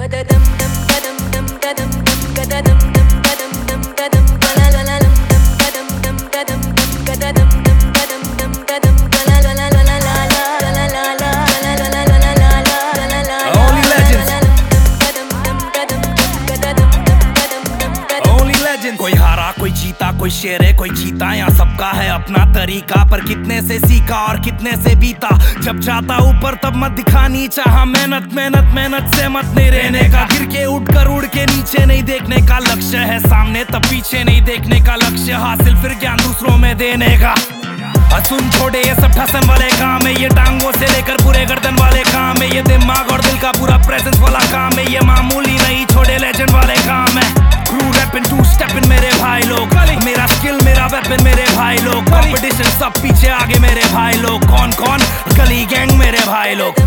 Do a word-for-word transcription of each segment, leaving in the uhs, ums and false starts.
कोई हारा कोई जीता, कोई शेर है कोई चीता, यहाँ सबका है अपना तरीका। पर कितने से सीखा और कितने से बीता। जब जाता ऊपर तब मत दिखा नीचा। हाँ मेहनत मेहनत मेहनत से मत नहीं रहने का। गिर के उठ कर उड़ के नीचे नहीं देखने का। लक्ष्य है सामने तब पीछे नहीं देखने का। लक्ष्य हासिल फिर ज्ञान दूसरों में देने का। सुन छोड़े ये सब ठसन वाले काम है। ये टांगों से लेकर पूरे गर्दन वाले काम है। ये दिमाग और दिल का पूरा प्रेजेंस वाला काम है। ये मामूली नहीं छोड़े लेजेंड वाले काम है। क्रू रैपिंग टू स्टेपिंग मेरे भाई लोग। मेरा स्किल मेरा वेपन मेरे भाई लोग। कंपटीशन सब पीछे आगे मेरे भाई लोग। कौन कौन गली गैंग मेरे भाई लोग।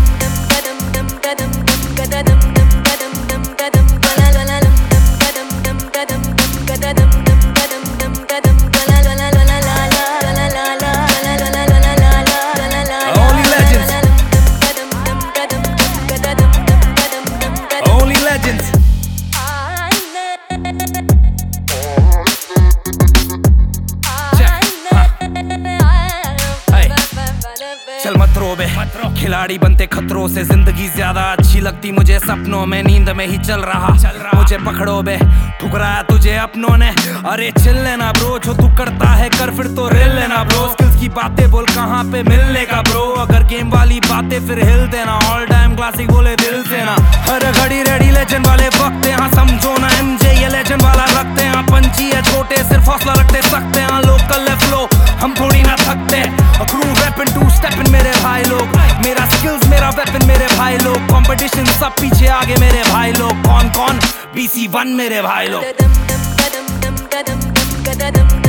चल मत रो बे, खिलाड़ी बनते खतरों से। जिंदगी ज्यादा अच्छी लगती मुझे सपनों में। नींद में ही चल रहा, चल रहा। मुझे पकड़ो बे, ठुकराया तुझे अपनों ने। अरे चिल लेना ब्रो, जो तू करता है कर फिर तो रिल लेना ब्रो। स्किल्स की बातें बोल कहाँ पे मिलने का ब्रो। अगर गेम वाली बातें फिर हिल देना। ऑल टाइम क्लासिक बोले दिल से ना। हर घड़ी रेडी लेजेंड वाले वक्त यहाँ समझो ना। एमजे ये लेजेंड वाला रखते हैं। पंची है छोटे सिर्फ हौसला रखते सकते हैं। लोकल है फ्लो हम थोड़ी ना थकते। क्रू रैपिंग टू स्टेपिंग मेरे भाई लोग। मेरा स्किल्स मेरा वेपन मेरे भाई लोग। कंपटीशन सब पीछे आगे मेरे भाई लोग। कौन कौन बीसी वन मेरे भाई लोग।